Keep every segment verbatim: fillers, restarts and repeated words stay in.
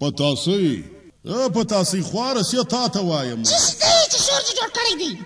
پتاسۍ پتاسۍ خواره سې تا ته وایم چې دی چې شور چې جوړ کړی دی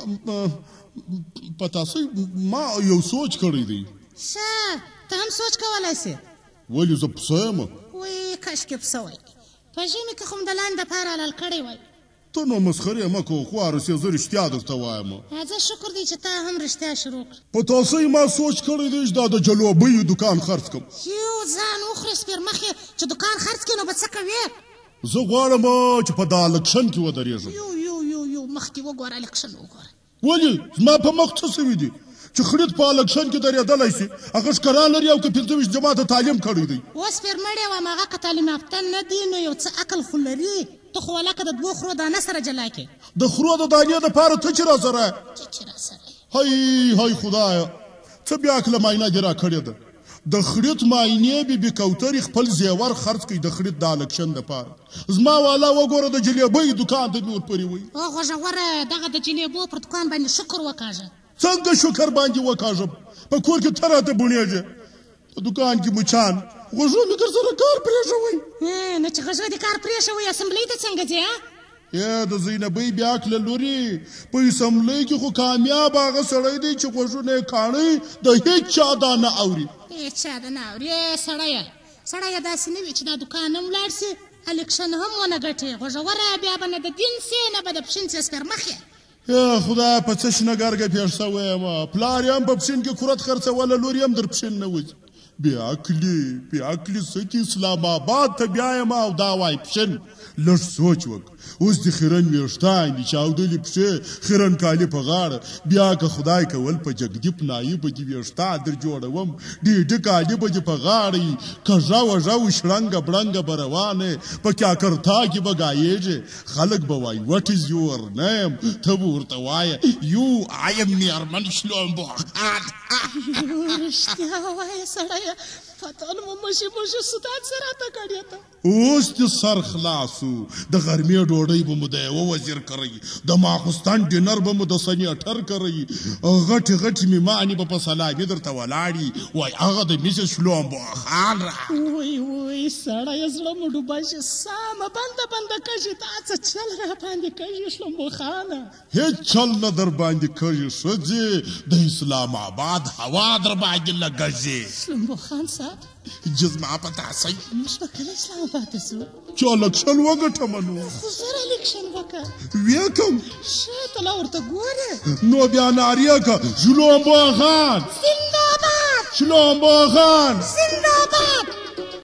پتاسۍ ما یو سوچ کړی دی ښه ته هم سوچ کولی سې ولې زه پسه یم وایي کاشکې پسه وای په ژمي کې خو م د لاندې دپاره حلال کړی وای ته نو مسخرې مه کوه خواره سې زه رښتیا درته وایم زه شکر دی چې تا هم رښتیا شروع کړ پتاسۍ ما سوچ کړی دی چې دا د جلوبیو دکان خرڅ کړم یو ځان وخورې سپېر مخې چې دکان خرڅ کړې نو به څه کوې زه غواړم چې په دا الکشن کې ودرېږم یو یو یو یو مخکې وګوره الکشن وګوره ولې زما په مخ څه سوي دي چې خرید په الکشن کې درېدلی شي هغه ښکرا لري او که پنځه ویشت جماعته تعلیم کړی دی اوس پېر مړی وم هغه که تعلیم یافته نه دی نو یو څه عقل خو لري ته خو ولکه د دوو خرو دانه سره جلا کې د خرو د دانې دپاره ته چې را سره ته چې را سره هی هی خدایه څه بیا کله معاینه دې را کړې ده د خرید معاینې بې بې کوترې خپل زیور خرڅ کوي د خرید د الکشن دپاره زما والا وګوره د جلیبۍ دکان ته مې ورپورې وایي او غوږوره دغه د جلیبو پر دکان باندې شکر وکاږه څنګه شکر باندې وکاږم په کور کې ته راته بونېږې په دکان کې مچان غوږو مې در سره کار پرېښوئ نو چې غوږو دې کار پرېښوئ اسمبلۍ ته څنګه ځې ای د زینبۍ بیا کله لوري په اسمبلۍ کې خو کامیاب هغه سړی دی چې غوږونه یې کاڼئ د هېڅ چا دا نه اوري هېڅ چا دا نه اوري سړیه سړیه داسې نه وي چې دا دکان هم ولاړ سي الکشن هم ونه ګټې غوږوره بیا به نه د دین سې نه به د پښین سې سپېر مخې یا خدای په څه شنه ګرګه پېښ شوی یم پلار یې هم په پښین کې کورت خرڅوله لور یې هم در پښین نه وځي بې عقلي بې عقلي څه چې اسلام آباد ته بیا یم او دا وایي پښین لږ سوچ وکړه اوس د خیرن ویښتان دي چاودلې پښې خیرن کالي په غاړه بیا که خدای کول په جګدي پنایي به دې ویښتان در جوړوم ډېډه کالي به دې په غاړه وي کږه وږه و شړنګه بړنګه به روانې په کاکرتا کې به ګایېږې خلک به وایي وټ از یور نیم ته به ورته وایه یو آی ام میرمن شلومبوخان رښتیا وایه سړیه پتن مو مشي مشي ستات سره راته کړې ته اوس دې سر خلاصو د غرمې ډوډۍ به مو د یوه وزیر کوئ د ماخوستن ډینر به مو د سنیټر کوئ غټې غټې مېمانې به په سلامي درته ولاړي وایي هغه د میسس شلومبوخان را وای وای سړیه زړه مو ډوبه شي سامه بنده بنده کږي دا څه چل را باندې کږي شلومبوخانه هېڅ چل نه در باندې کږي ښځې د اسلام آباد هوا در باندې لګځي شلومبوخان صاحب جزما پتاسۍ موږ به کله اسلام آباد ته ځو چې الکشن وګټم نو خو زر الکشن وکړه ویې کړم ښه ته لا ورته ګورې نو بیا نارې کړه شلومبوخان زنده‌باد شلومبوخان زنده‌باد